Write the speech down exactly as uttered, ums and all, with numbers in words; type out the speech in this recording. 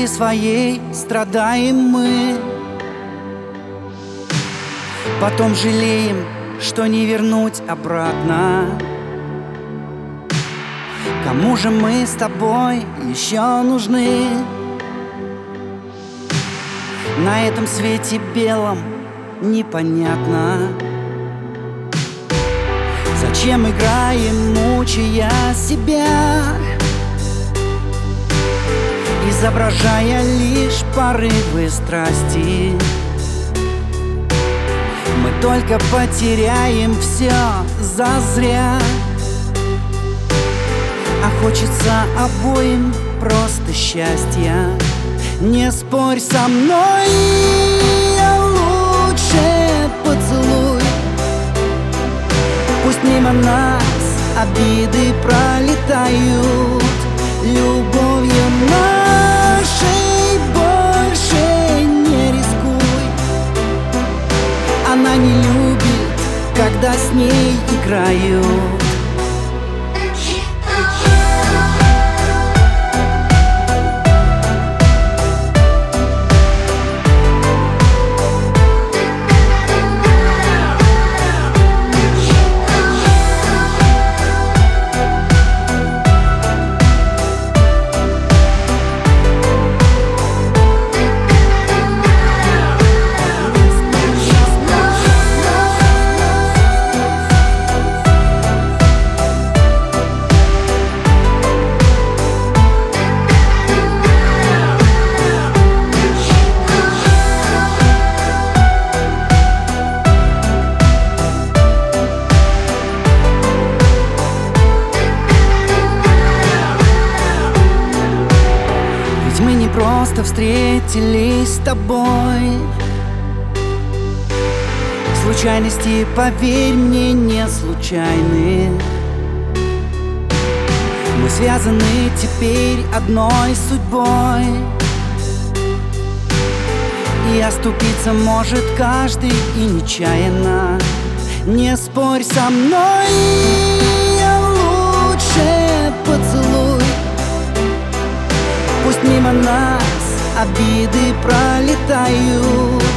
силе своей страдаем мы, потом жалеем, что не вернуть обратно. Кому же мы с тобой еще нужны? На этом свете белом непонятно, зачем играем, мучая себя, изображая лишь порывы страсти. Мы только потеряем все зазря, а хочется обоим просто счастья. Не спорь со мной, а лучше поцелуй. Пусть мимо нас обиды пролетают, любовью нашей больше не рискуй. Она не любит, когда с ней играют. Мы не просто встретились с тобой, случайности, поверь мне, не случайны. Мы связаны теперь одной судьбой, и оступиться может каждый и нечаянно. Не спорь со мной, а лучше поцелуй. Пусть мимо нас обиды пролетают,